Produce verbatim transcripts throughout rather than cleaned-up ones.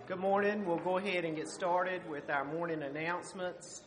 Good morning. We'll go ahead and get started with our morning announcements.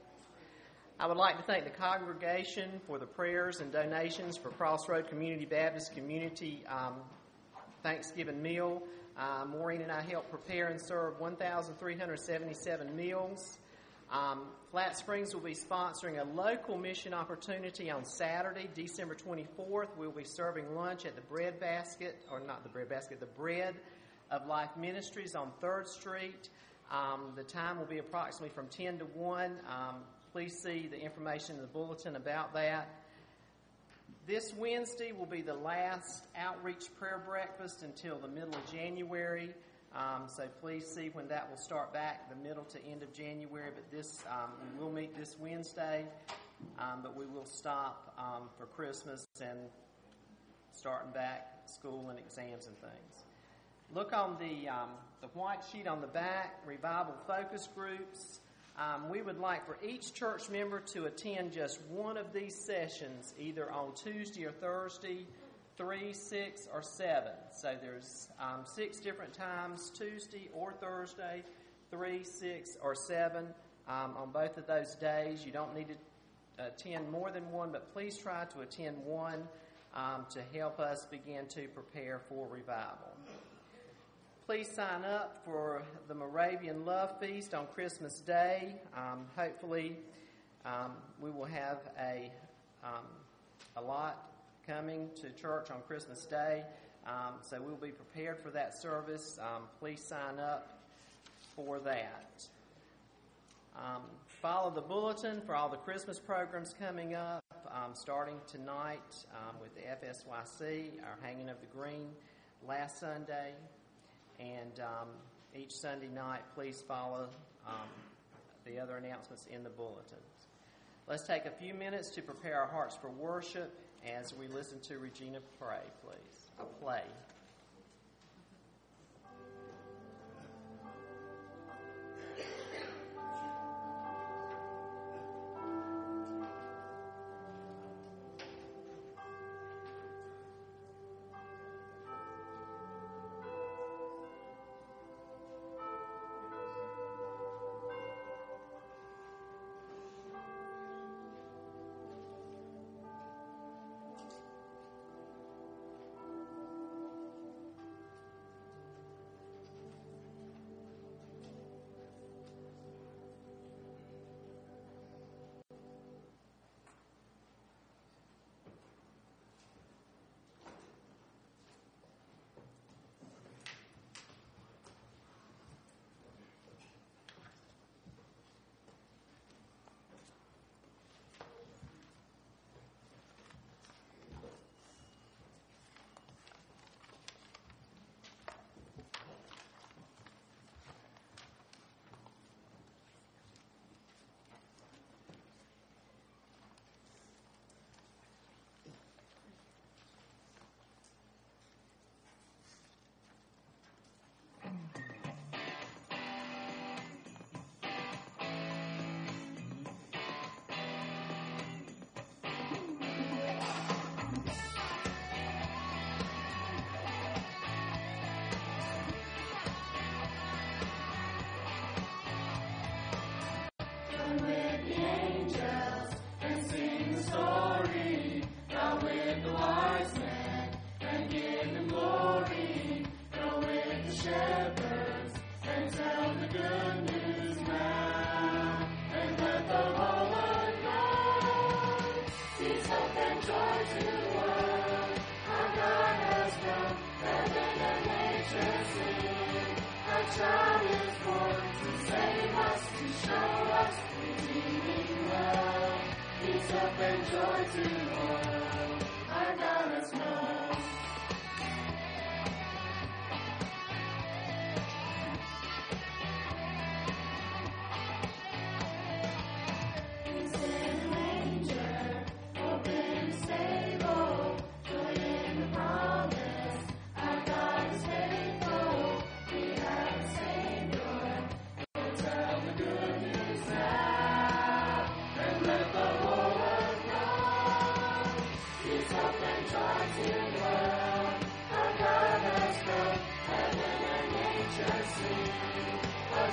I would like to thank the congregation for the prayers and donations for Crossroad Community Baptist Community um, Thanksgiving meal. Uh, Maureen and I helped prepare and serve one thousand three hundred seventy-seven meals. Um, Flat Springs will be sponsoring a local mission opportunity on Saturday, December twenty-fourth. We'll be serving lunch at the Bread Basket, or not the Bread Basket, the Bread of Life Ministries on third Street. Um, the time will be approximately from ten to one. Um, please see the information in the bulletin about that. This Wednesday will be the last outreach prayer breakfast until the middle of January. Um, so please see when that will start back, the middle to end of January. But this, um, we will meet this Wednesday, um, but we will stop um, for Christmas and starting back school and exams and things. Look on the um, the white sheet on the back, Revival Focus Groups. Um, we would like for each church member to attend just one of these sessions, either on Tuesday or Thursday, three, six, or seven. So there's um, six different times, Tuesday or Thursday, three, six, or seven. Um, on both of those days, you don't need to attend more than one, but please try to attend one um, to help us begin to prepare for revival. Please sign up for the Moravian Love Feast on Christmas Day. Um, hopefully, um, we will have a um, a lot coming to church on Christmas Day, um, so we'll be prepared for that service. Um, please sign up for that. Um, follow the bulletin for all the Christmas programs coming up, um, starting tonight um, with the F S Y C, our Hanging of the Green, last Sunday. And um, each Sunday night, please follow um, the other announcements in the bulletins. Let's take a few minutes to prepare our hearts for worship as we listen to Regina pray, please. A play. Heaven and nature sing.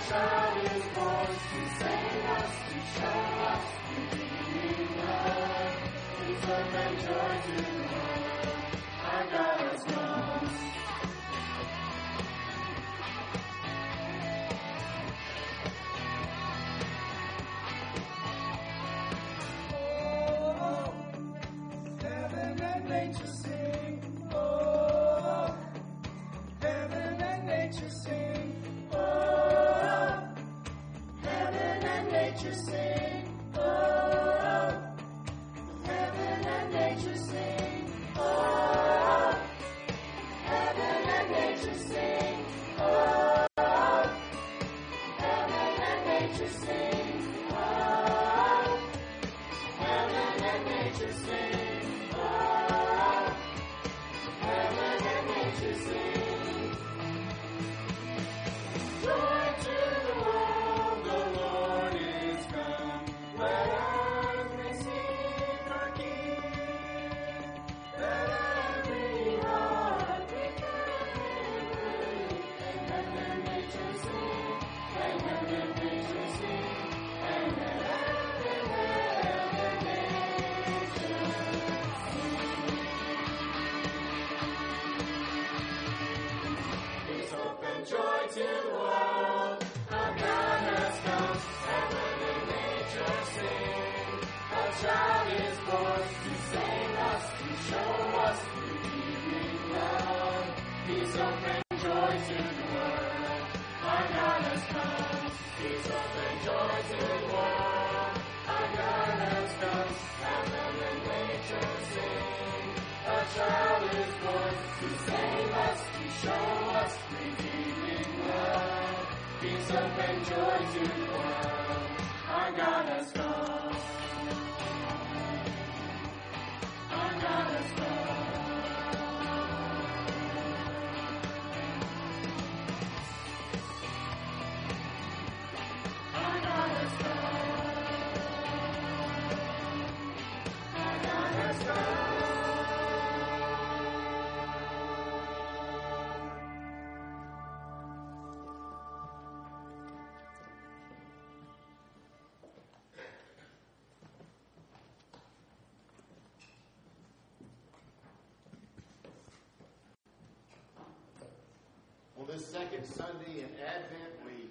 On this second Sunday in Advent, we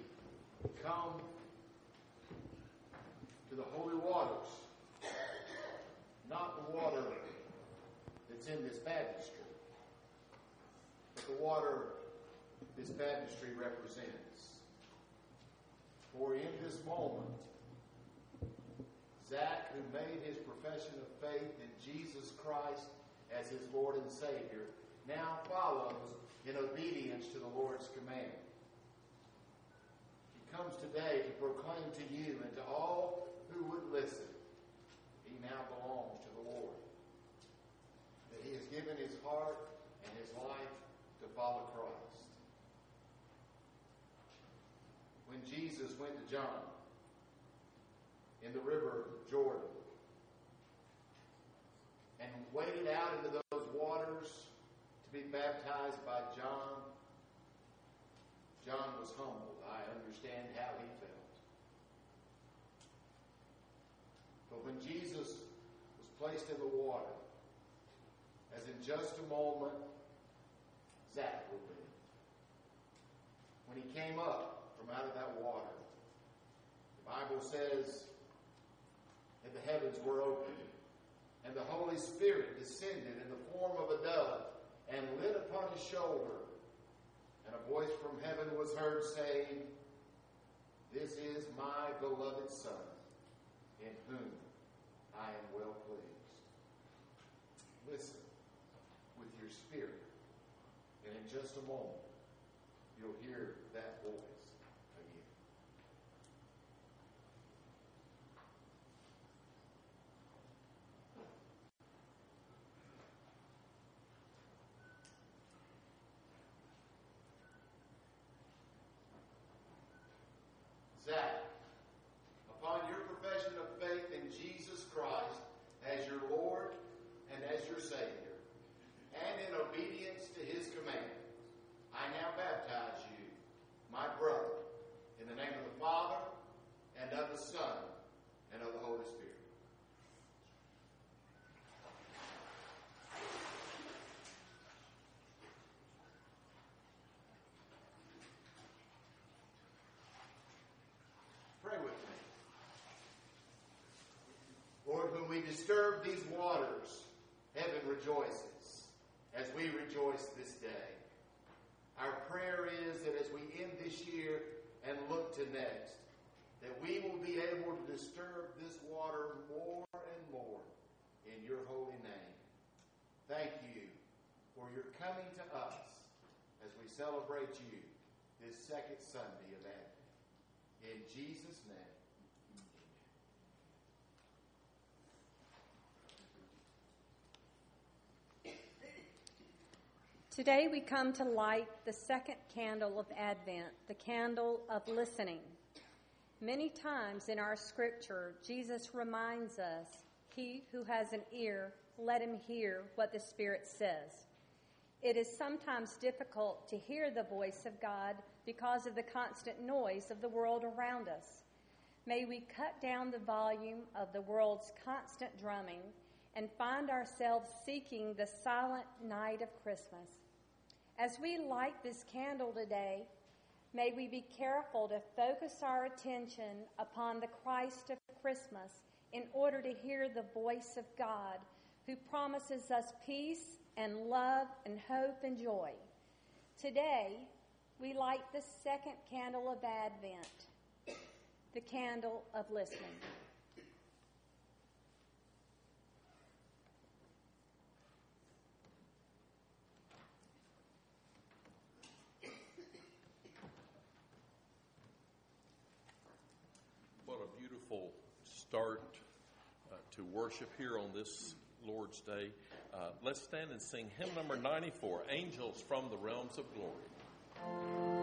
come to the holy waters. Not the water that's in this baptistry, but the water this baptistry represents. For in this moment, Zach, who made his profession of faith in Jesus Christ as his Lord and Savior, now follows in obedience to the Lord's command. He comes today to proclaim to you and to all who would listen, he now belongs to the Lord. That he has given his heart and his life to follow Christ. When Jesus went to John in the river Jordan and waded out into those waters to be baptized by John, John was humbled. I understand how he felt. But when Jesus was placed in the water, as in just a moment, Zach will be. When he came up from out of that water, the Bible says that the heavens were opened, and the Holy Spirit descended in the form of a dove and lit upon his shoulder. And a voice from heaven was heard saying, "This is my beloved Son, in whom I am well pleased." Listen with your spirit, and in just a moment, you'll hear that voice again. Zach, upon your profession of faith in Jesus Christ as your Lord and as your Savior, and in obedience to his command, I now baptize you, my brother, disturb these waters, heaven rejoices as we rejoice this day. Our prayer is that as we end this year and look to next, that we will be able to disturb this water more and more in your holy name. Thank you for your coming to us as we celebrate you this second Sunday of Advent. In Jesus' name. Today we come to light the second candle of Advent, the candle of listening. Many times in our scripture, Jesus reminds us, "He who has an ear, let him hear what the Spirit says." It is sometimes difficult to hear the voice of God because of the constant noise of the world around us. May we cut down the volume of the world's constant drumming and find ourselves seeking the silent night of Christmas. As we light this candle today, may we be careful to focus our attention upon the Christ of Christmas in order to hear the voice of God, who promises us peace and love and hope and joy. Today, we light the second candle of Advent, the candle of listening. What a beautiful start uh, to worship here on this Lord's Day. Uh, let's stand and sing hymn number ninety-four, Angels from the Realms of Glory.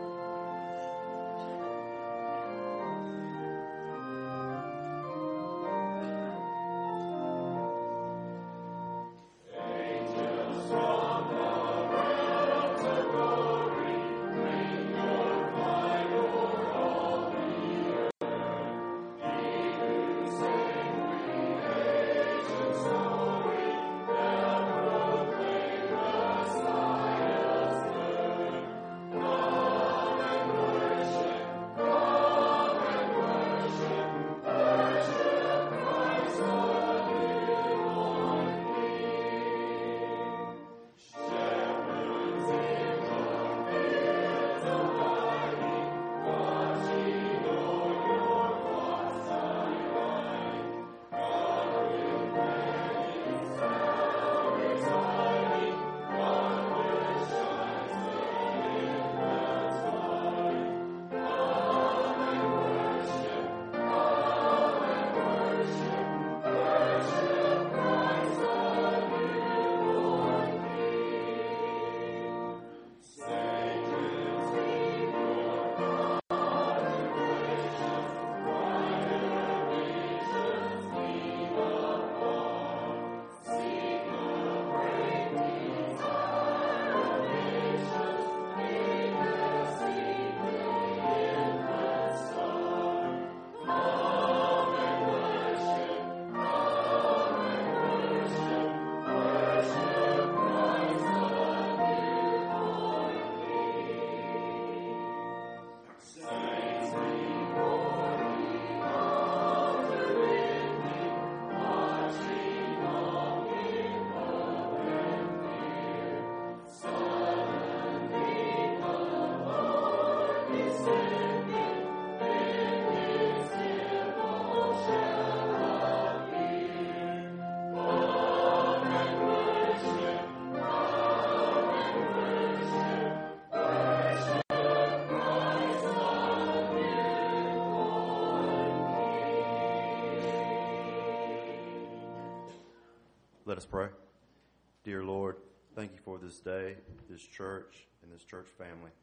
Let us pray. Dear Lord, thank you for this day, this church, and this church family.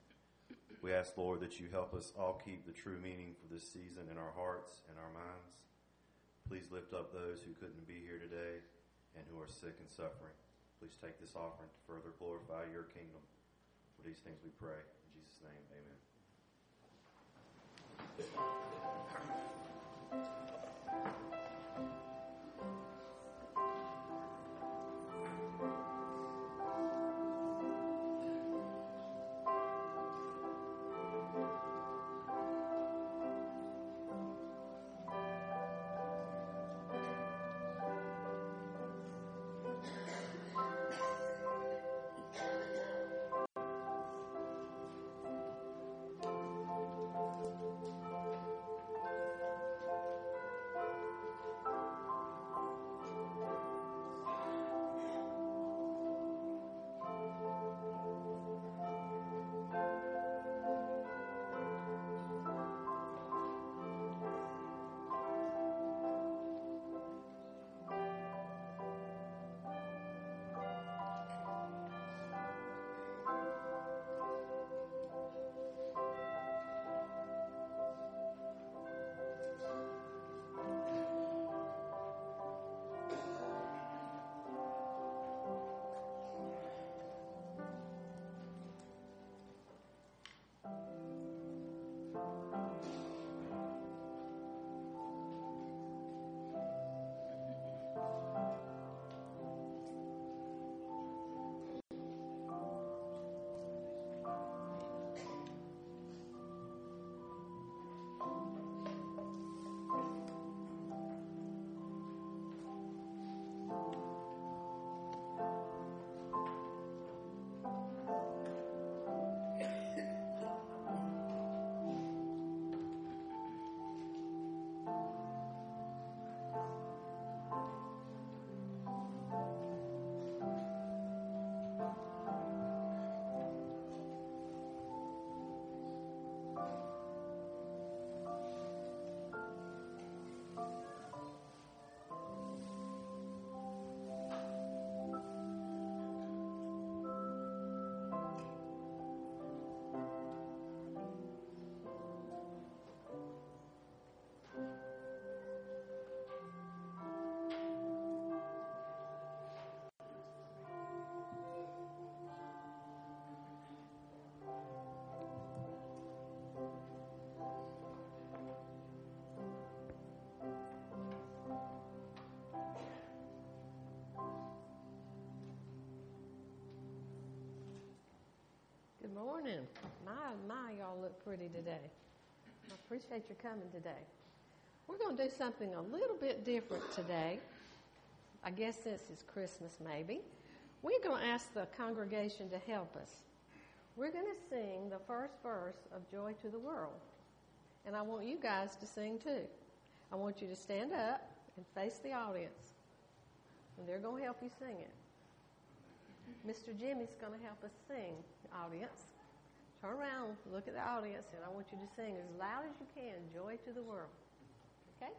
We ask, Lord, that you help us all keep the true meaning for this season in our hearts and our minds. Please lift up those who couldn't be here today and who are sick and suffering. Please take this offering to further glorify your kingdom. For these things we pray. In Jesus' name, amen. Good morning. My, my, y'all look pretty today. I appreciate your coming today. We're going to do something a little bit different today. I guess since it's Christmas, maybe. We're going to ask the congregation to help us. We're going to sing the first verse of Joy to the World. And I want you guys to sing too. I want you to stand up and face the audience. And they're going to help you sing it. Mister Jimmy's going to help us sing, audience. Turn around, look at the audience, and I want you to sing as loud as you can, Joy to the World. Okay?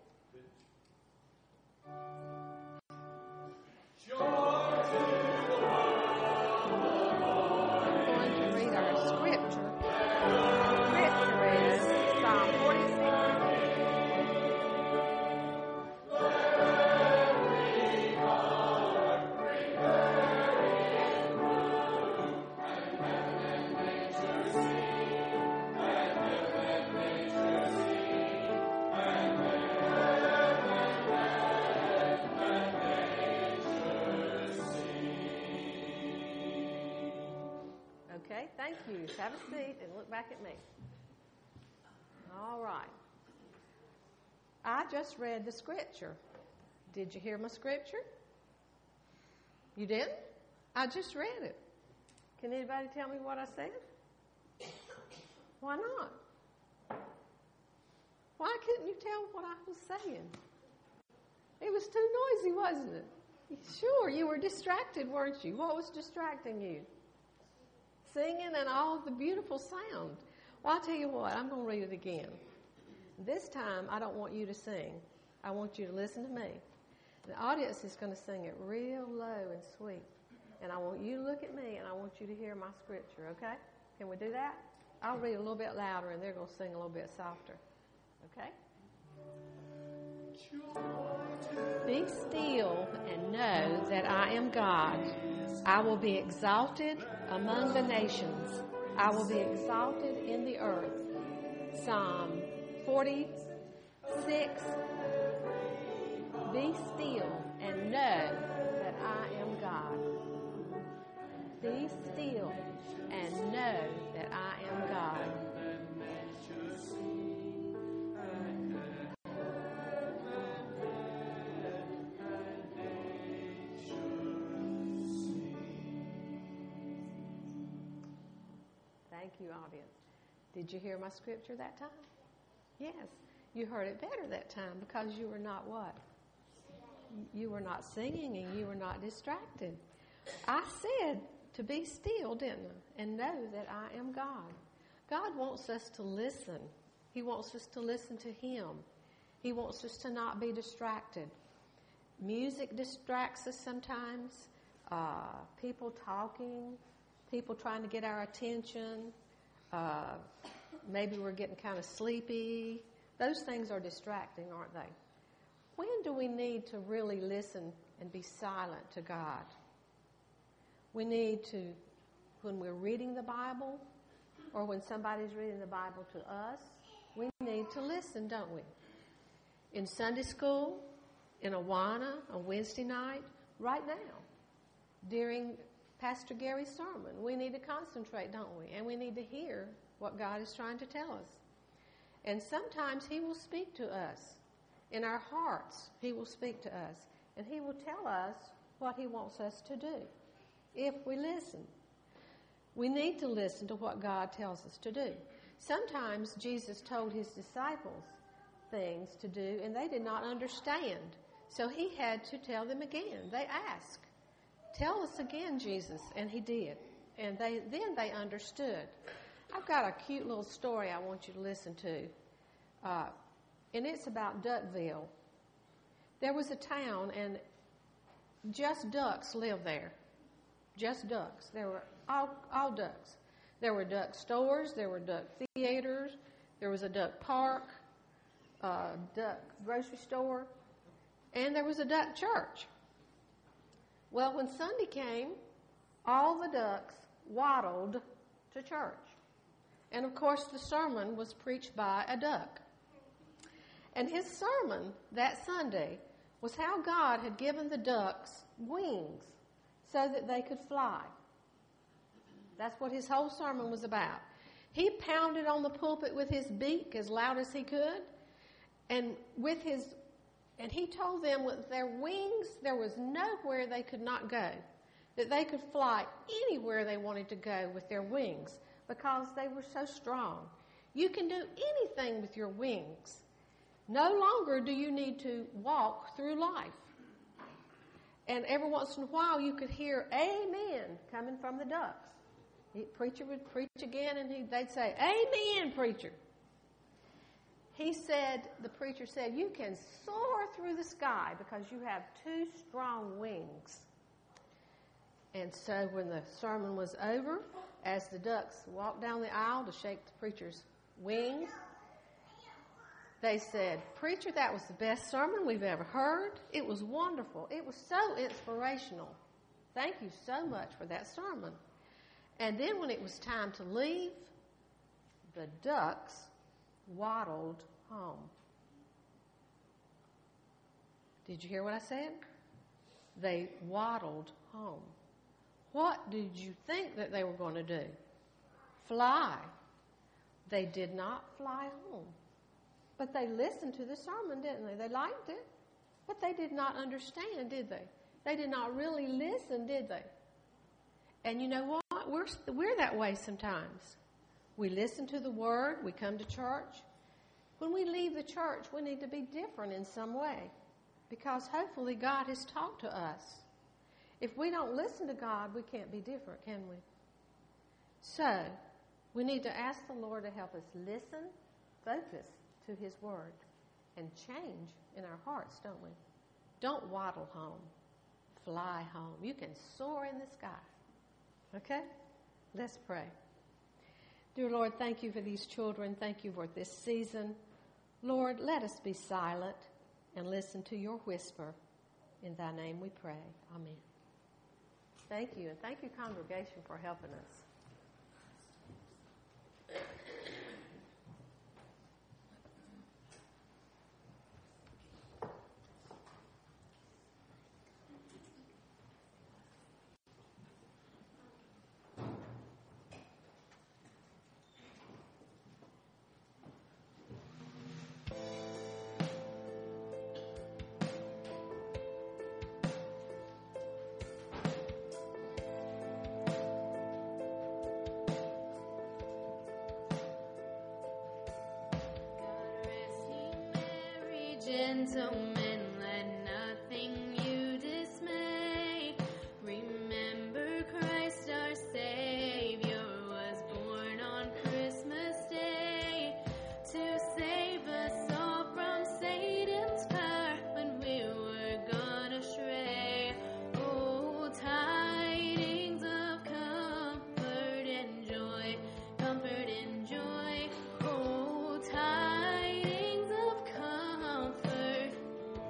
Joy to the world. I'm going to read our scripture. The scripture is Psalm forty-six. Okay, thank you. Have a seat and look back at me. All right. I just read the scripture. Did you hear my scripture? You didn't? I just read it. Can anybody tell me what I said? Why not? Why couldn't you tell what I was saying? It was too noisy, wasn't it? Sure, you were distracted, weren't you? What was distracting you? Singing and all the beautiful sound. Well, I'll tell you what, I'm going to read it again. This time, I don't want you to sing. I want you to listen to me. The audience is going to sing it real low and sweet. And I want you to look at me, and I want you to hear my scripture, okay? Can we do that? I'll read a little bit louder, and they're going to sing a little bit softer. Okay? Be still and know that I am God. I will be exalted among the nations. I will be exalted in the earth. Psalm forty-six. Be still and know that I am God. Be still and know that I am God. Thank you, audience. Did you hear my scripture that time? Yes. You heard it better that time because you were not what? You were not singing and you were not distracted. I said to be still, didn't I? And know that I am God. God wants us to listen. He wants us to listen to Him. He wants us to not be distracted. Music distracts us sometimes. Uh, people talking. People trying to get our attention. Uh, maybe we're getting kind of sleepy. Those things are distracting, aren't they? When do we need to really listen and be silent to God? We need to, when we're reading the Bible, or when somebody's reading the Bible to us, we need to listen, don't we? In Sunday school, in Awana, on Wednesday night, right now, during Pastor Gary's sermon, we need to concentrate, don't we? And we need to hear what God is trying to tell us. And sometimes He will speak to us. In our hearts, He will speak to us. And He will tell us what He wants us to do if we listen. We need to listen to what God tells us to do. Sometimes Jesus told His disciples things to do, and they did not understand. So He had to tell them again. They asked, "Tell us again, Jesus." And He did. And they then they understood. I've got a cute little story I want you to listen to. Uh, and it's about Duckville. There was a town, and just ducks lived there. Just ducks. There were all, all ducks. There were duck stores. There were duck theaters. There was a duck park, a duck grocery store, and there was a duck church. Well, when Sunday came, all the ducks waddled to church. And, of course, the sermon was preached by a duck. And his sermon that Sunday was how God had given the ducks wings so that they could fly. That's what his whole sermon was about. He pounded on the pulpit with his beak as loud as he could, and with his, and he told them with their wings, there was nowhere they could not go, that they could fly anywhere they wanted to go with their wings because they were so strong. You can do anything with your wings. No longer do you need to walk through life. And every once in a while you could hear amen coming from the ducks. The preacher would preach again and he, they'd say, amen, preacher. He said, the preacher said, you can soar through the sky because you have two strong wings. And so when the sermon was over, as the ducks walked down the aisle to shake the preacher's wings, they said, preacher, that was the best sermon we've ever heard. It was wonderful. It was so inspirational. Thank you so much for that sermon. And then when it was time to leave, the ducks waddled home. Did you hear what I said? They waddled home. What did you think that they were going to do? Fly. They did not fly home. But they listened to the sermon, didn't they? They liked it. But they did not understand, did they? They did not really listen, did they? And you know what? We're, we're that way sometimes. We listen to the Word. We come to church. When we leave the church, we need to be different in some way because hopefully God has talked to us. If we don't listen to God, we can't be different, can we? So, we need to ask the Lord to help us listen, focus to His Word, and change in our hearts, don't we? Don't waddle home. Fly home. You can soar in the sky. Okay? Let's pray. Dear Lord, thank you for these children. Thank you for this season. Lord, let us be silent and listen to your whisper. In thy name we pray. Amen. Thank you, and thank you, congregation, for helping us. Gentlemen, let nothing you dismay. Remember Christ our Savior was born on Christmas Day to save us all from Satan's power when we were gone astray. Oh, tidings of comfort and joy, comfort and joy. Oh, tidings of comfort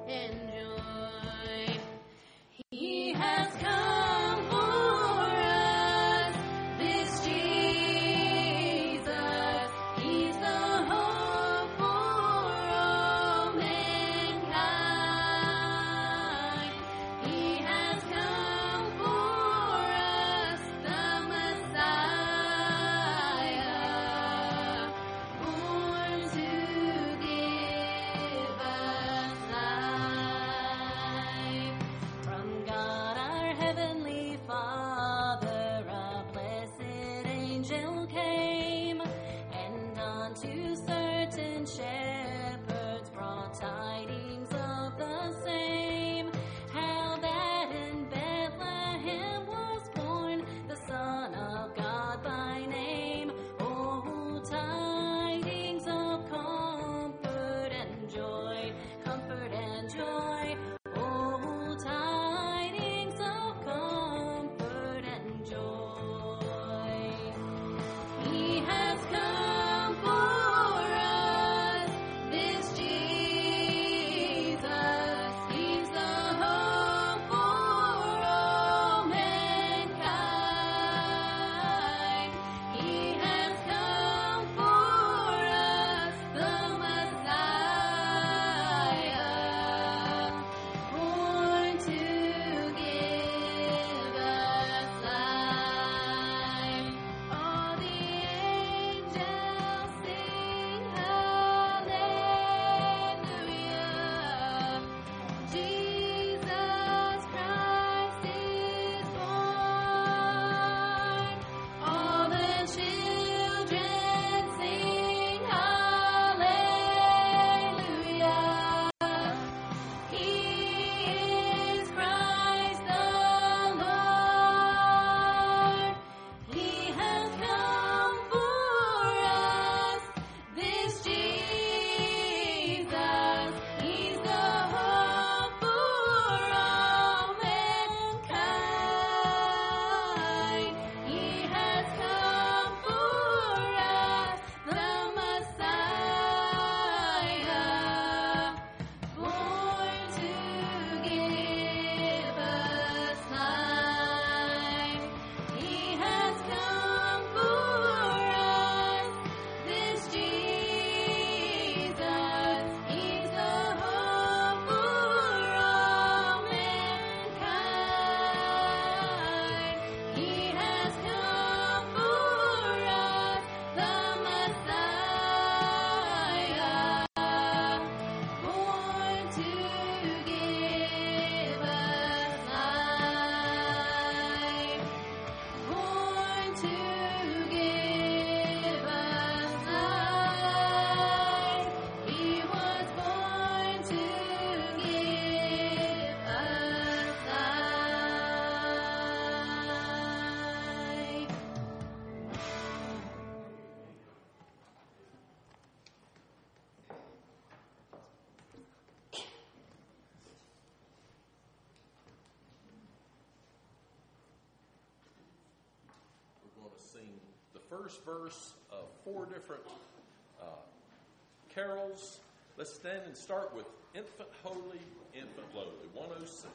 sing the first verse of four different uh, carols. Let's stand and start with Infant Holy, Infant Lowly, one oh six.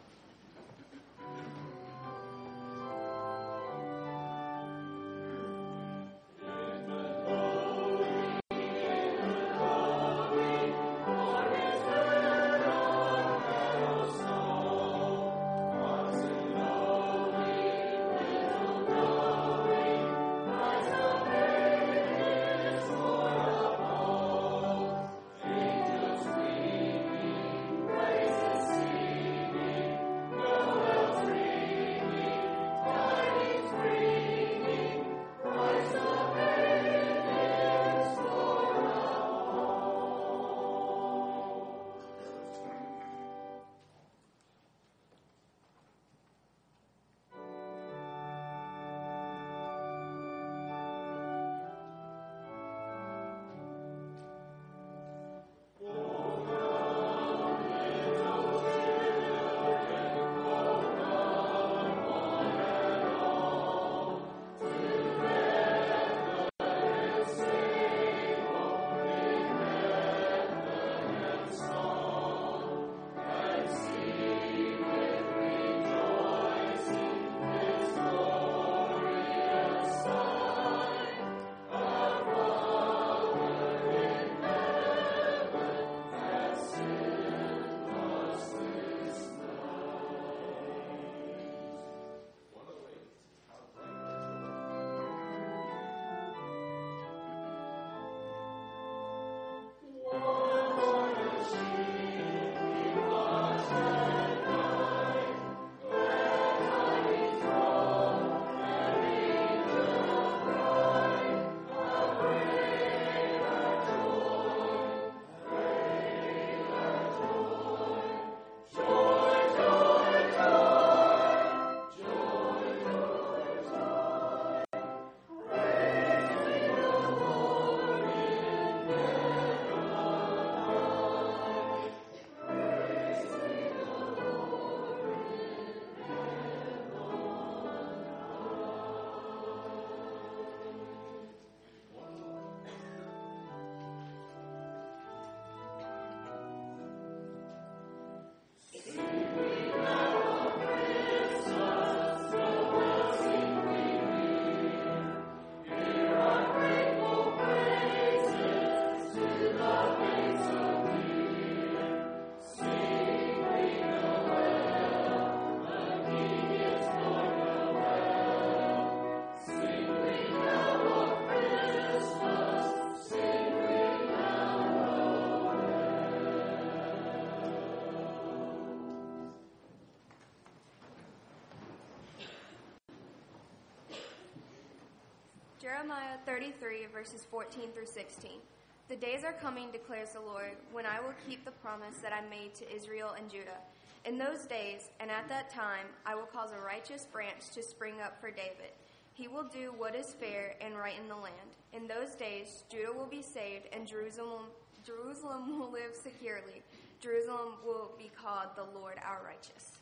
Jeremiah thirty-three, verses fourteen through sixteen. The days are coming, declares the Lord, when I will keep the promise that I made to Israel and Judah. In those days, and at that time, I will cause a righteous branch to spring up for David. He will do what is fair and right in the land. In those days, Judah will be saved, and Jerusalem, Jerusalem will live securely. Jerusalem will be called the Lord our righteous.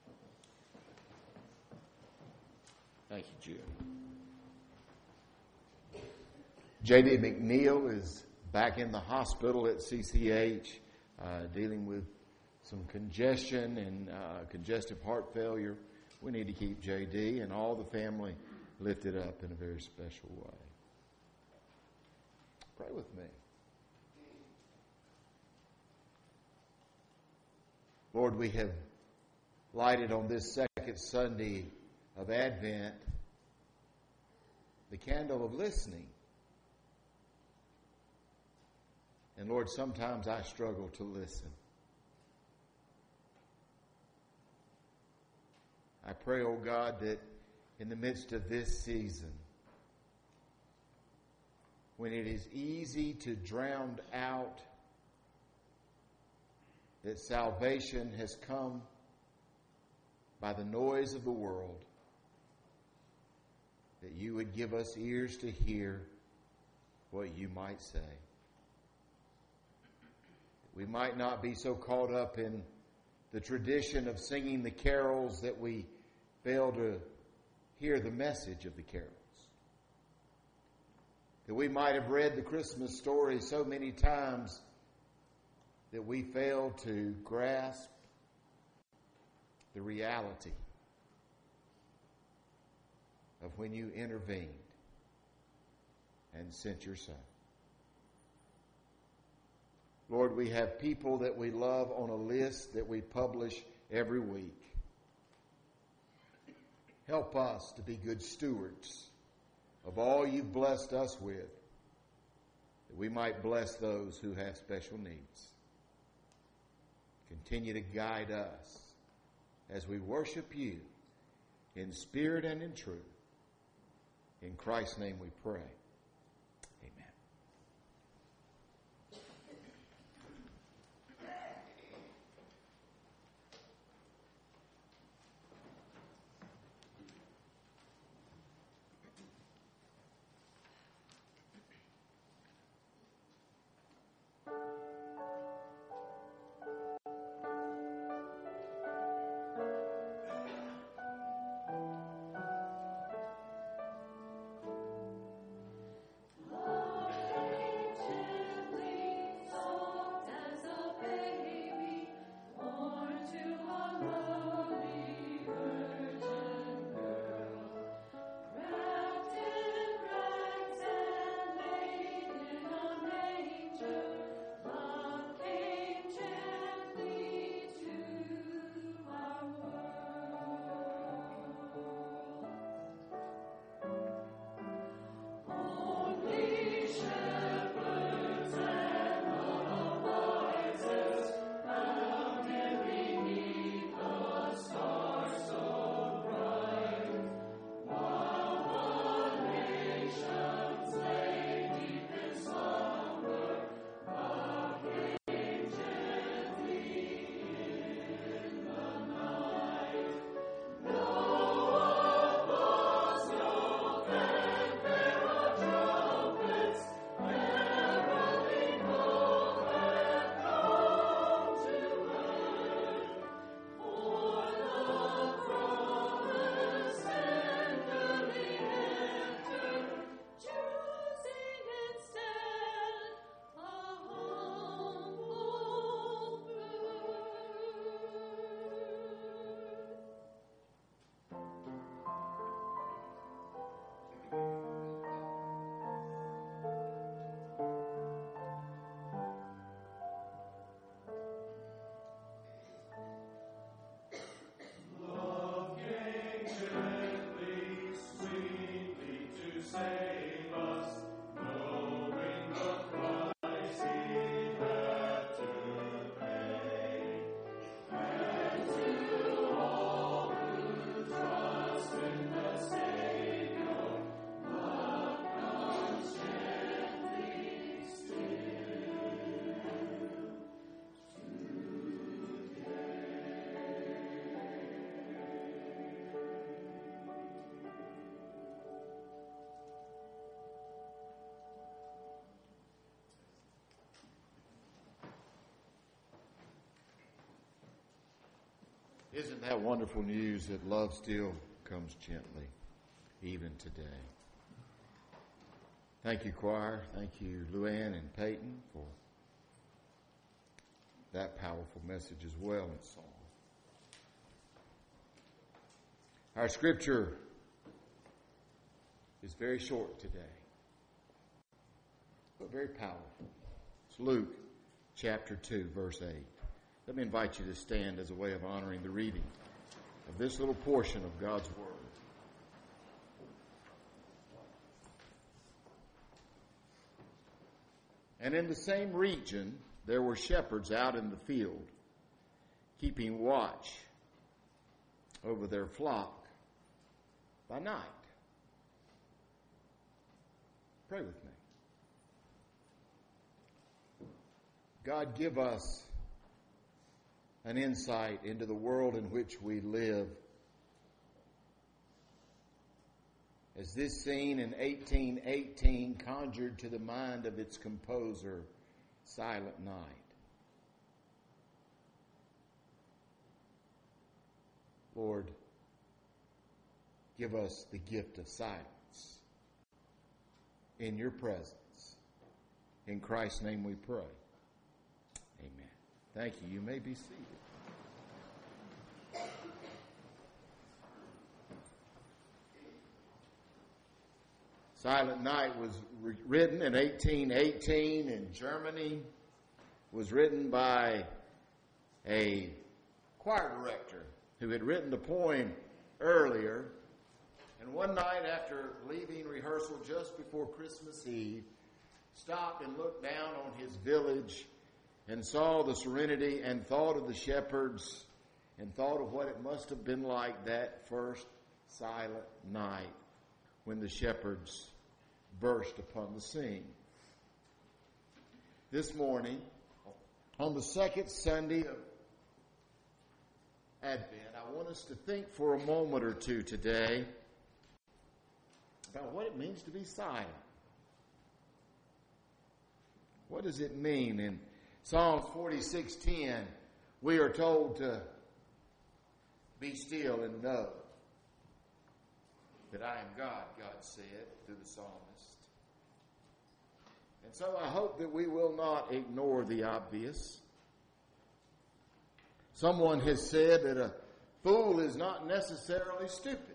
Thank you, Jude. J D McNeil is back in the hospital at C C H, uh, dealing with some congestion and uh, congestive heart failure. We need to keep J D and all the family lifted up in a very special way. Pray with me. Lord, we have lighted on this second Sunday of Advent the candle of listening. And Lord, sometimes I struggle to listen. I pray, oh God, that in the midst of this season, when it is easy to drown out that salvation has come by the noise of the world, that you would give us ears to hear what you might say. We might not be so caught up in the tradition of singing the carols that we fail to hear the message of the carols. that we might have read the Christmas story so many times that we fail to grasp the reality of when you intervened and sent your Son. Lord, we have people that we love on a list that we publish every week. Help us to be good stewards of all you've blessed us with, that we might bless those who have special needs. Continue to guide us as we worship you in spirit and in truth. In Christ's name we pray. Amen. Isn't that wonderful news that love still comes gently, even today? Thank you, choir. Thank you, Luann and Peyton, for that powerful message as well in song. Our scripture is very short today, but very powerful. It's Luke chapter two, verse eight. Let me invite you to stand as a way of honoring the reading of this little portion of God's Word. And in the same region, there were shepherds out in the field, keeping watch over their flock by night. Pray with me. God, give us an insight into the world in which we live. As this scene in eighteen eighteen conjured to the mind of its composer, Silent Night. Lord, give us the gift of silence in your presence. In Christ's name we pray. Amen. Thank you. You may be seated. Silent Night was written in eighteen eighteen in Germany. Was written by a choir director who had written the poem earlier. And one night after leaving rehearsal just before Christmas Eve, stopped and looked down on his village and saw the serenity and thought of the shepherds and thought of what it must have been like that first silent night when the shepherds burst upon the scene. This morning, on the second Sunday of Advent, I want us to think for a moment or two today about what it means to be silent. What does it mean? In Psalms forty-six ten, we are told to be still and know that I am God, God said through the psalmist. And so I hope that we will not ignore the obvious. Someone has said that a fool is not necessarily stupid.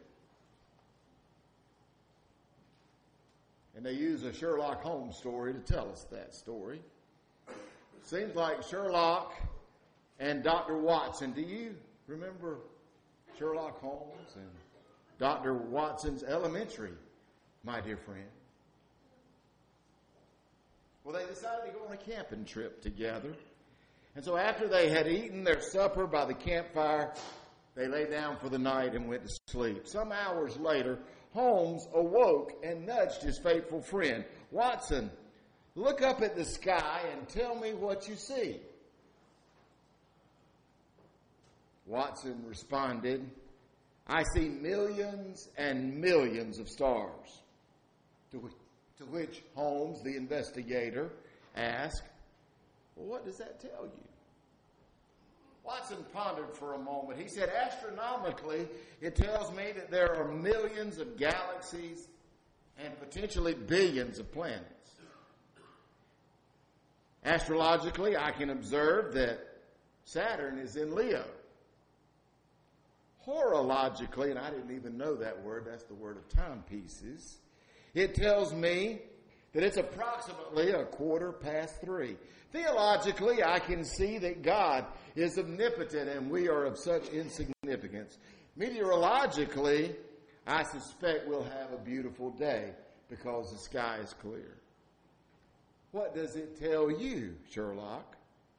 And they use a Sherlock Holmes story to tell us that story. Seems like Sherlock and Doctor Watson. Do you remember Sherlock Holmes and Doctor Watson's Elementary, my dear friend? Well, they decided to go on a camping trip together. And so after they had eaten their supper by the campfire, they lay down for the night and went to sleep. Some hours later, Holmes awoke and nudged his faithful friend. Watson, look up at the sky and tell me what you see. Watson responded, I see millions and millions of stars. To which, to which Holmes, the investigator, asked, well, what does that tell you? Watson pondered for a moment. He said, astronomically, it tells me that there are millions of galaxies and potentially billions of planets. Astrologically, I can observe that Saturn is in Leo. Horologically, and I didn't even know that word, that's the word of timepieces, it tells me that it's approximately a quarter past three. Theologically, I can see that God is omnipotent and we are of such insignificance. Meteorologically, I suspect we'll have a beautiful day because the sky is clear. What does it tell you, Sherlock?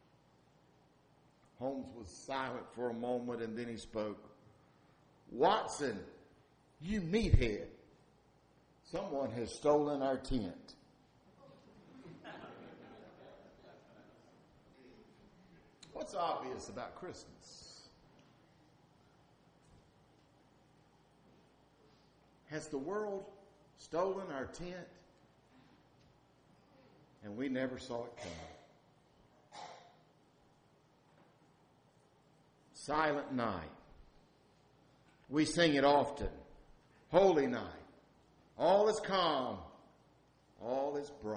Holmes was silent for a moment and then he spoke. Watson, you meathead. Someone has stolen our tent. What's obvious about Christmas? Has the world stolen our tent? And we never saw it coming. Silent night. We sing it often. Holy night. All is calm. All is bright.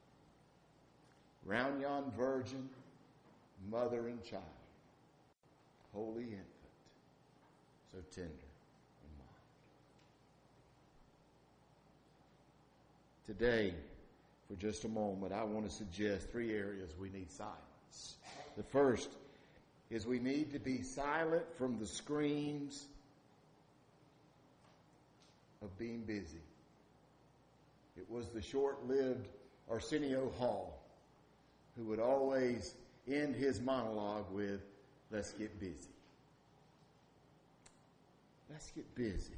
Round yon virgin, mother and child, holy infant, so tender and mild. Today, for just a moment, I want to suggest three areas we need silence. The first is we need to be silent from the screams of being busy. It was the short-lived Arsenio Hall who would always end his monologue with, let's get busy. Let's get busy.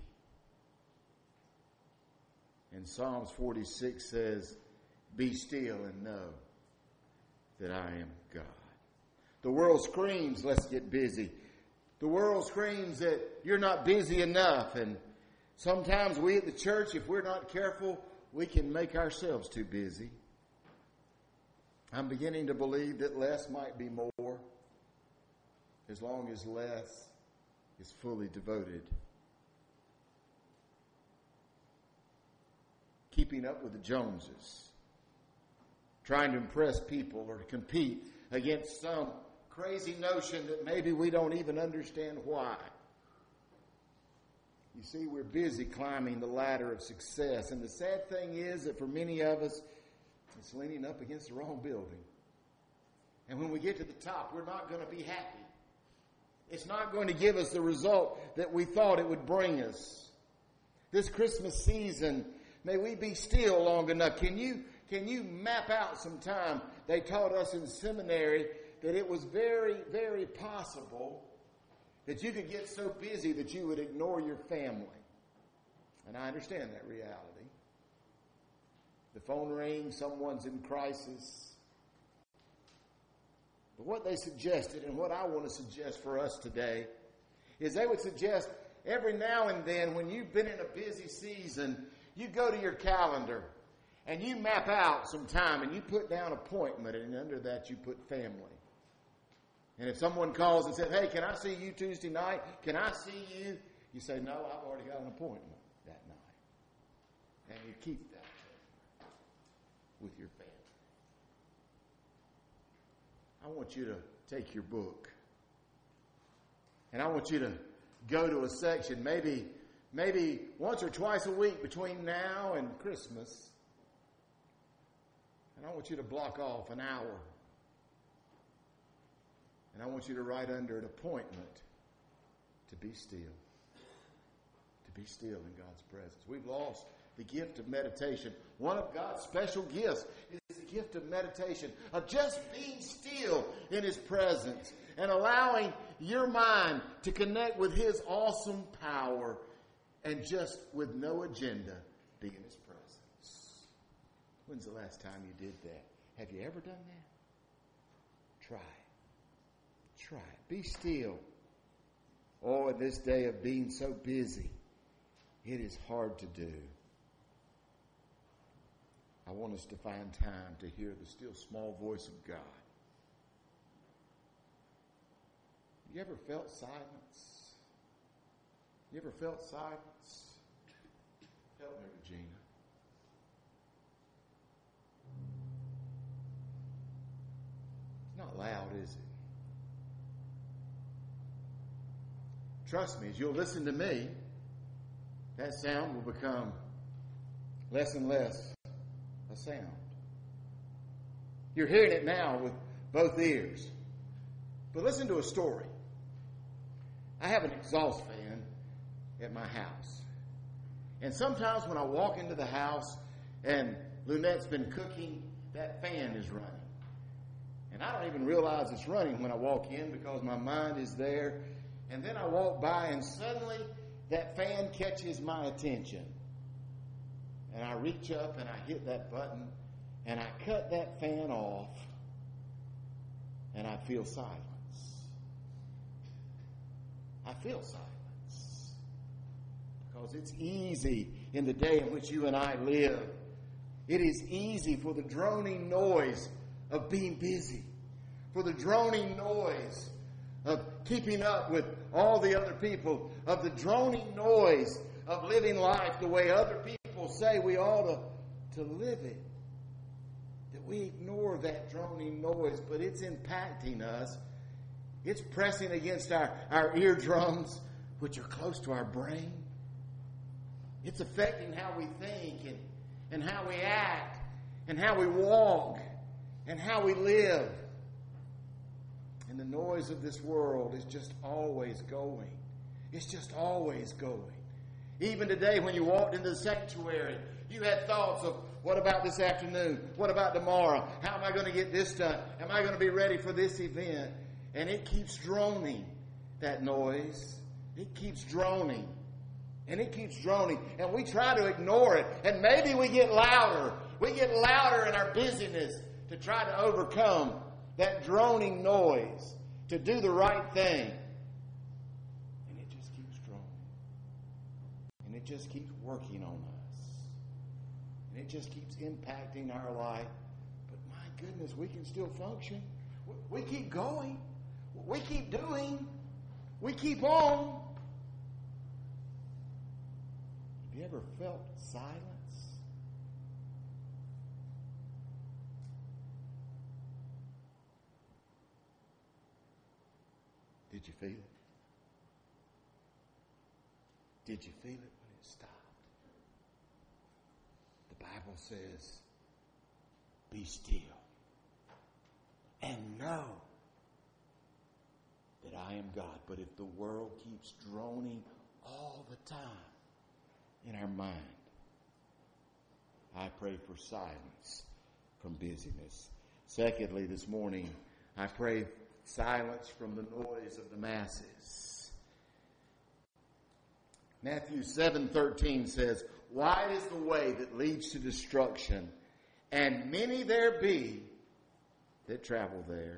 And Psalms forty-six says, be still and know that I am God. The world screams, let's get busy. The world screams that you're not busy enough. And sometimes we at the church, if we're not careful, we can make ourselves too busy. I'm beginning to believe that less might be more as long as less is fully devoted keeping up with the Joneses, trying to impress people or to compete against some crazy notion that maybe we don't even understand why. You see, we're busy climbing the ladder of success. And the sad thing is that for many of us, it's leaning up against the wrong building. And when we get to the top, we're not going to be happy. It's not going to give us the result that we thought it would bring us. This Christmas season, may we be still long enough. Can you, can you map out some time? They taught us in seminary that it was very, very possible that you could get so busy that you would ignore your family. And I understand that reality. The phone rings, someone's in crisis. But what they suggested, and what I want to suggest for us today, is they would suggest every now and then when you've been in a busy season, you go to your calendar and you map out some time and you put down appointment, and under that you put family. And if someone calls and says, hey, can I see you Tuesday night? Can I see you? You say, no, I've already got an appointment that night. And you keep that with your family. I want you to take your book. And I want you to go to a section, maybe, maybe once or twice a week between now and Christmas. And I want you to block off an hour. And I want you to write under an appointment to be still. To be still in God's presence. We've lost the gift of meditation. One of God's special gifts is the gift of meditation, of just being still in His presence and allowing your mind to connect with His awesome power and just with no agenda be in His presence. When's the last time you did that? Have you ever done that? Try it. Try it. Be still. Oh, in this day of being so busy, it is hard to do. I want us to find time to hear the still small voice of God. You ever felt silence? You ever felt silence? Help me, Regina. It's not loud, is it? Trust me, as you'll listen to me, that sound will become less and less a sound. You're hearing it now with both ears. But listen to a story. I have an exhaust fan at my house. And sometimes when I walk into the house and Lunette's been cooking, that fan is running. And I don't even realize it's running when I walk in because my mind is there. And then I walk by and suddenly that fan catches my attention. And I reach up and I hit that button and I cut that fan off and I feel silence. I feel silence. Because it's easy in the day in which you and I live. It is easy for the droning noise of being busy, for the droning noise of keeping up with all the other people, of the droning noise of living life the way other people say we ought to, to live it. That we ignore that droning noise, but it's impacting us. It's pressing against our, our eardrums, which are close to our brain. It's affecting how we think and, and how we act and how we walk and how we live. And the noise of this world is just always going. It's just always going. Even today when you walked into the sanctuary, you had thoughts of, what about this afternoon? What about tomorrow? How am I going to get this done? Am I going to be ready for this event? And it keeps droning, that noise. It keeps droning. And it keeps droning. And we try to ignore it. And maybe we get louder. We get louder in our busyness to try to overcome that droning noise, to do the right thing. And it just keeps droning. And it just keeps working on us. And it just keeps impacting our life. But my goodness, we can still function. We keep going. We keep doing. We keep on. Have you ever felt silence? Did you feel it? Did you feel it when it stopped? The Bible says, be still and know that I am God. But if the world keeps droning all the time in our mind, I pray for silence from busyness. Secondly, this morning, I pray silence from the noise of the masses. Matthew seven thirteen says, wide is the way that leads to destruction, and many there be that travel there.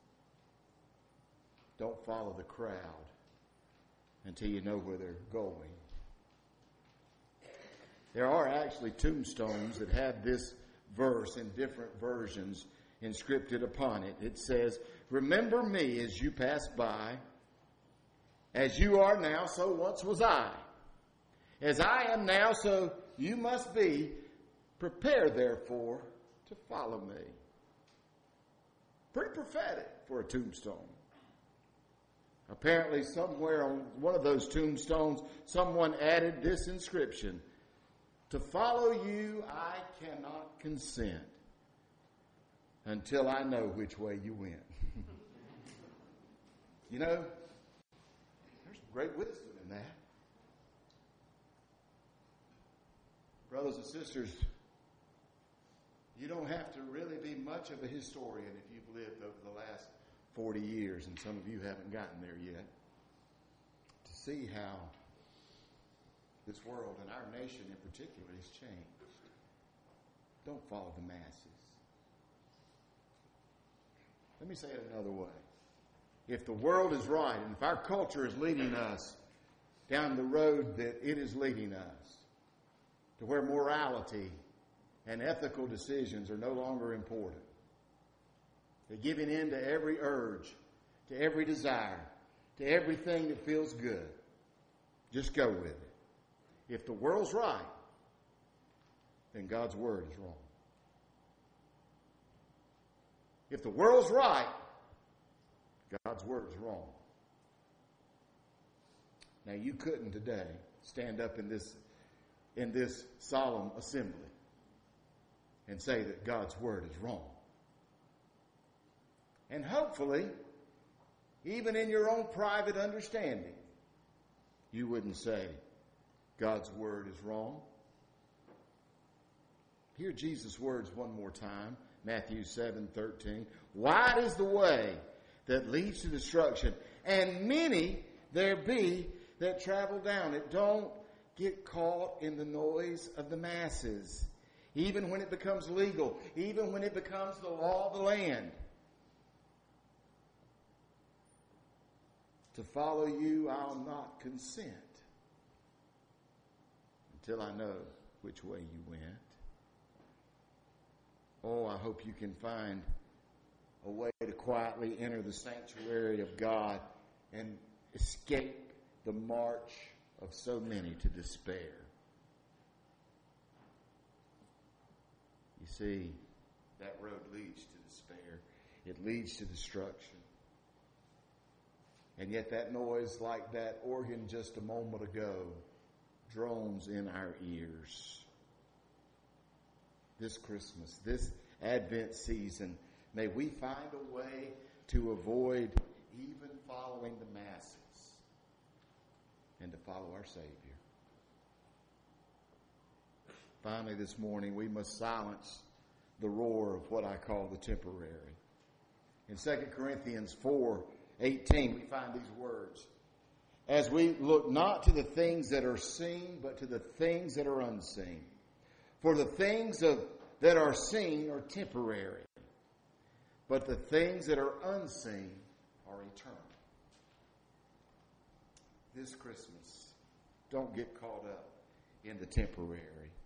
Don't follow the crowd until you know where they're going. There are actually tombstones that have this verse in different versions inscripted upon it. It says, remember me as you pass by. As you are now, so once was I. As I am now, so you must be. Prepare, therefore, to follow me. Pretty prophetic for a tombstone. Apparently, somewhere on one of those tombstones, someone added this inscription: to follow you, I cannot consent until I know which way you went. You know, there's great wisdom in that. Brothers and sisters, you don't have to really be much of a historian if you've lived over the last forty years, and some of you haven't gotten there yet, to see how this world and our nation in particular has changed. Don't follow the masses. Let me say it another way. If the world is right, and if our culture is leading us down the road that it is leading us, to where morality and ethical decisions are no longer important, they're giving in to every urge, to every desire, to everything that feels good, just go with it. If the world's right, then God's word is wrong. If the world's right, God's word is wrong. Now, you couldn't today stand up in this in this solemn assembly and say that God's word is wrong. And hopefully, even in your own private understanding, you wouldn't say God's word is wrong. Hear Jesus' words one more time. Matthew seven thirteen. Wide is the way that leads to destruction, and many there be that travel down it. Don't get caught in the noise of the masses, even when it becomes legal, even when it becomes the law of the land. To follow you, I'll not consent until I know which way you went. Oh, I hope you can find a way to quietly enter the sanctuary of God and escape the march of so many to despair. You see, that road leads to despair. It leads to destruction. And yet that noise, like that organ just a moment ago, drones in our ears. This Christmas, this Advent season, may we find a way to avoid even following the masses and to follow our Savior. Finally, this morning, we must silence the roar of what I call the temporary. In Second Corinthians four eighteen, we find these words. As we look not to the things that are seen, but to the things that are unseen. For the things of, that are seen are temporary, but the things that are unseen are eternal. This Christmas, don't get caught up in the temporary.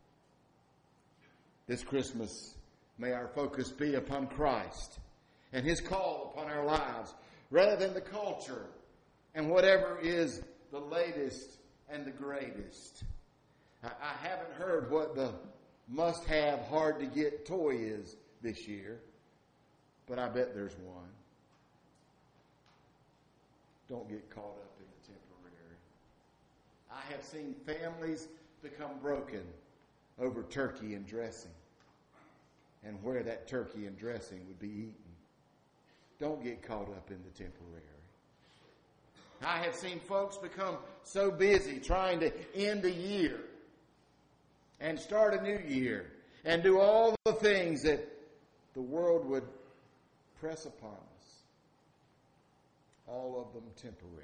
This Christmas, may our focus be upon Christ and His call upon our lives, rather than the culture and whatever is the latest and the greatest. I, I haven't heard what the must-have, hard-to-get toy is this year, but I bet there's one. Don't get caught up in the temporary. I have seen families become broken over turkey and dressing and where that turkey and dressing would be eaten. Don't get caught up in the temporary. I have seen folks become so busy trying to end a year and start a new year and do all the things that the world would press upon us. All of them temporary.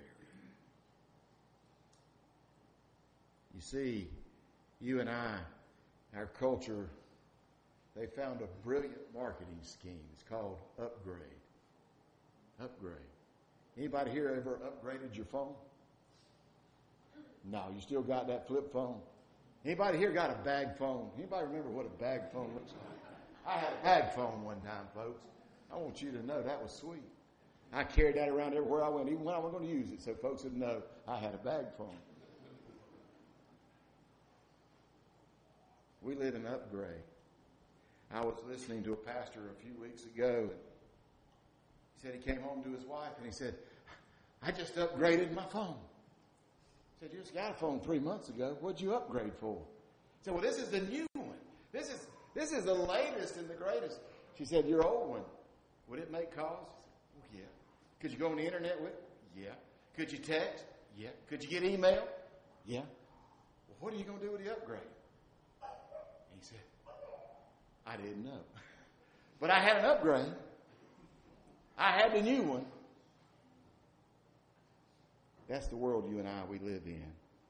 You see, you and I, our culture, they found a brilliant marketing scheme. It's called upgrade. Upgrade. Anybody here ever upgraded your phone? No, you still got that flip phone? Anybody here got a bag phone? Anybody remember what a bag phone looks like? I had a bag phone one time, folks. I want you to know that was sweet. I carried that around everywhere I went, even when I wasn't going to use it, so folks would know I had a bag phone. We live in upgrade. I was listening to a pastor a few weeks ago, and he said he came home to his wife, and he said, I just upgraded my phone. He said, you just got a phone three months ago. What'd you upgrade for? He said, well, this is the new one. This is this is the latest and the greatest. She said, your old one, would it make calls? Oh, yeah. Could you go on the internet with it? Yeah. Could you text? Yeah. Could you get email? Yeah. Well, what are you going to do with the upgrade? And he said, I didn't know. But I had an upgrade. I had the new one. That's the world you and I, we live in.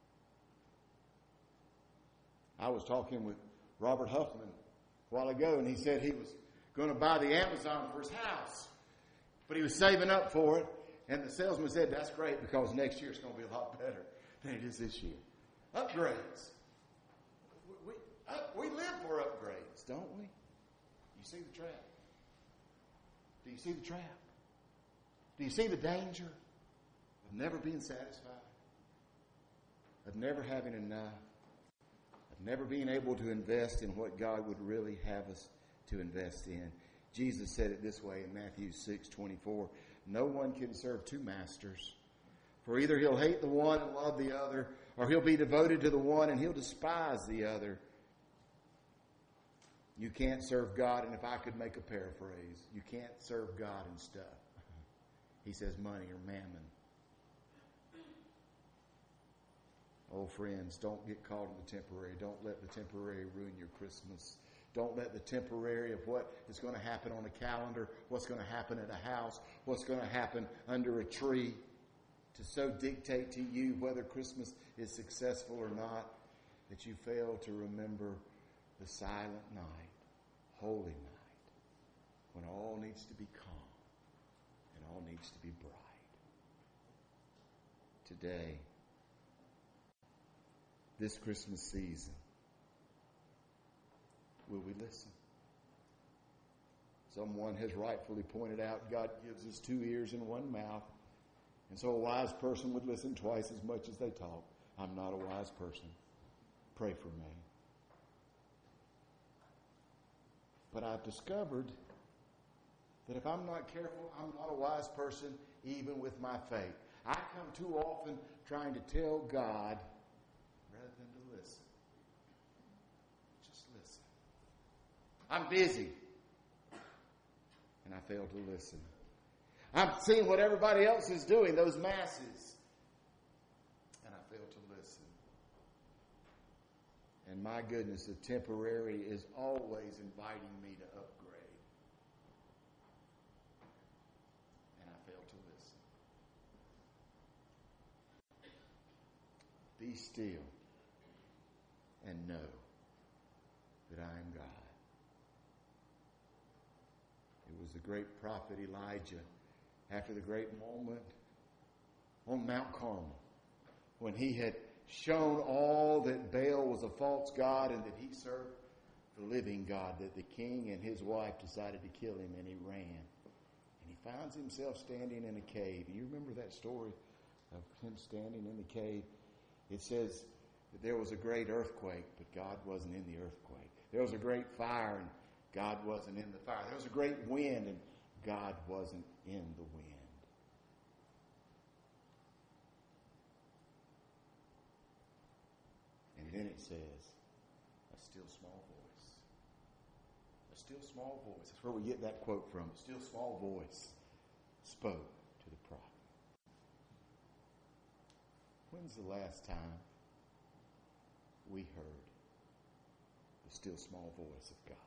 I was talking with Robert Huffman a while ago, and he said he was going to buy the Amazon for his house. But he was saving up for it, and the salesman said, that's great because next year it's going to be a lot better than it is this year. Upgrades. We, we, up, we live for upgrades, don't we? You see the trap? Do you see the trap? Do you see the danger of never being satisfied? Of never having enough? Of never being able to invest in what God would really have us to invest in? Jesus said it this way in Matthew six twenty-four. No one can serve two masters. For either he'll hate the one and love the other, or he'll be devoted to the one and he'll despise the other. You can't serve God, and if I could make a paraphrase, you can't serve God and stuff. He says money or mammon. Oh, friends, don't get caught in the temporary. Don't let the temporary ruin your Christmas. Don't let the temporary of what is going to happen on a calendar, what's going to happen at a house, what's going to happen under a tree, to so dictate to you whether Christmas is successful or not, that you fail to remember the silent night, holy night, when all needs to be calm and all needs to be bright. Today, this Christmas season, will we listen? Someone has rightfully pointed out God gives us two ears and one mouth, and so a wise person would listen twice as much as they talk. I'm not a wise person. Pray for me. But I've discovered that if I'm not careful, I'm not a wise person even with my faith. I come too often trying to tell God rather than to listen. Just listen. I'm busy, and I fail to listen. I'm seeing what everybody else is doing, those masses, and I fail to listen. And my goodness, the temporary is always inviting me to upgrade. And I fail to listen. Be still and know that I am God. It was the great prophet Elijah, after the great moment on Mount Carmel, when he had shown all that Baal was a false god and that he served the living God, that the king and his wife decided to kill him, and he ran. And he finds himself standing in a cave. You remember that story of him standing in the cave? It says that there was a great earthquake, but God wasn't in the earthquake. There was a great fire, and God wasn't in the fire. There was a great wind, and God wasn't in the wind. then it says, a still small voice. A still small voice. That's where we get that quote from. A still small voice spoke to the prophet. When's the last time we heard the still small voice of God?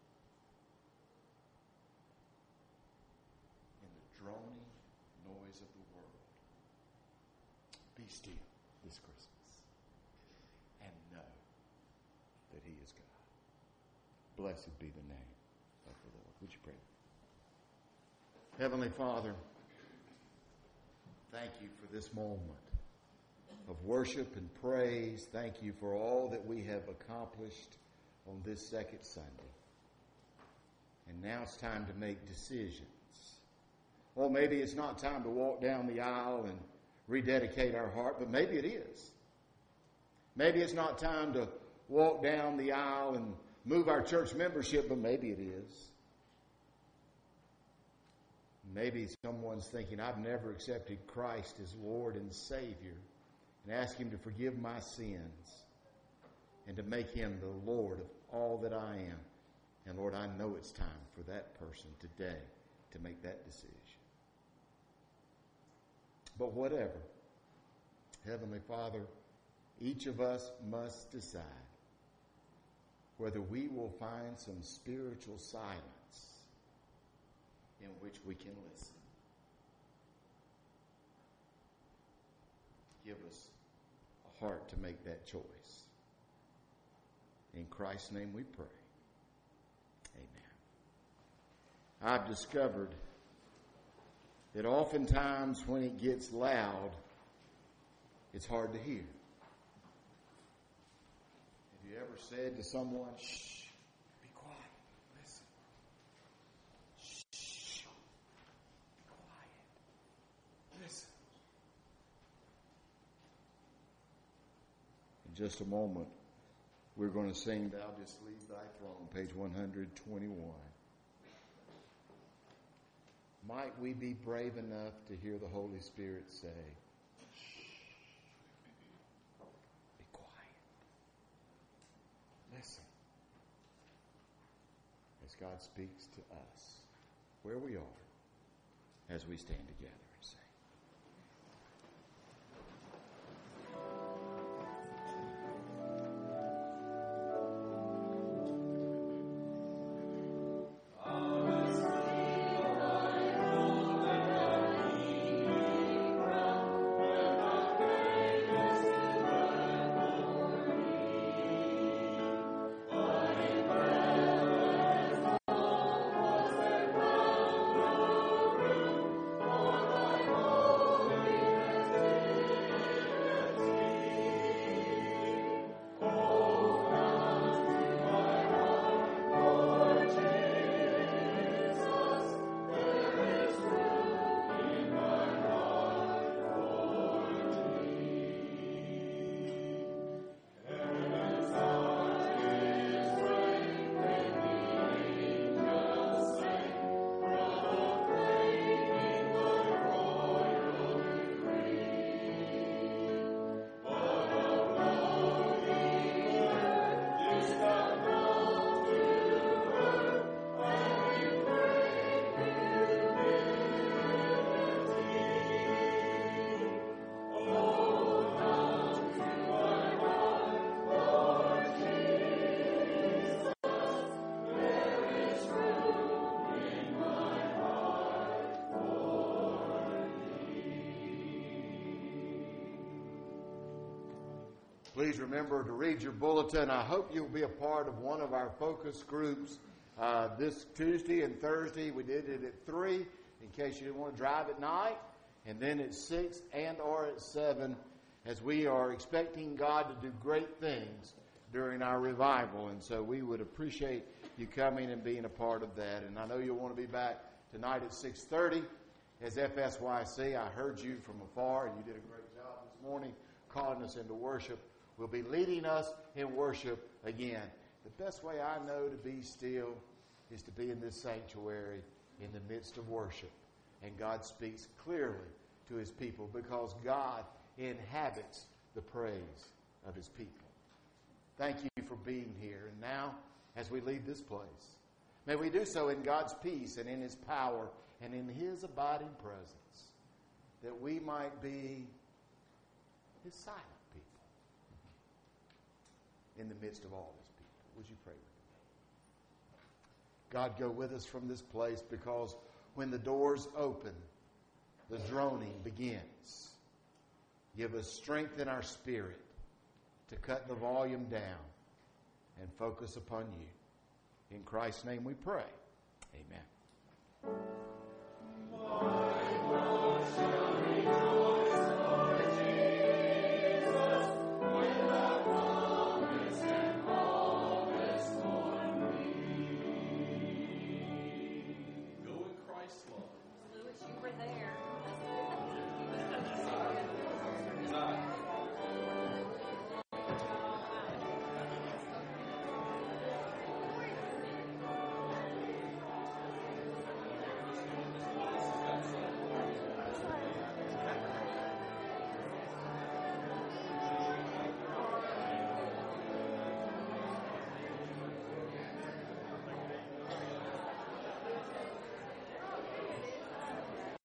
In the droning noise of the world, be still this Christmas and know that He is God. Blessed be the name of the Lord. Would you pray? Heavenly Father, thank you for this moment of worship and praise. Thank you for all that we have accomplished on this second Sunday. And now it's time to make decisions. Or maybe it's not time to walk down the aisle and rededicate our heart, but maybe it is. Maybe it's not time to walk down the aisle and move our church membership, but maybe it is. Maybe someone's thinking, I've never accepted Christ as Lord and Savior, and ask Him to forgive my sins and to make Him the Lord of all that I am. And Lord, I know it's time for that person today to make that decision. But whatever, Heavenly Father, each of us must decide whether we will find some spiritual silence in which we can listen. Give us a heart to make that choice. In Christ's name we pray. Amen. I've discovered that oftentimes when it gets loud, it's hard to hear. Have you ever said to someone, shh, be quiet, listen. Shh, be quiet, listen. In just a moment, we're going to sing Thou Didst Leave Thy Throne, page one twenty-one. Might we be brave enough to hear the Holy Spirit say, shh, be quiet, listen, as God speaks to us where we are as we stand together and sing. Please remember to read your bulletin. I hope you'll be a part of one of our focus groups uh, this Tuesday and Thursday. We did it at three in case you didn't want to drive at night. And then at six and or at seven as we are expecting God to do great things during our revival. And so we would appreciate you coming and being a part of that. And I know you'll want to be back tonight at six thirty as F S Y C. I heard you from afar and you did a great job this morning calling us into worship. Will be leading us in worship again. The best way I know to be still is to be in this sanctuary in the midst of worship. And God speaks clearly to His people because God inhabits the praise of His people. Thank you for being here. And now, as we leave this place, may we do so in God's peace and in His power and in His abiding presence, that we might be His silent people in the midst of all His people. Would you pray with me? God, go with us from this place, because when the doors open, the droning begins. Give us strength in our spirit to cut the volume down and focus upon you. In Christ's name we pray. Amen.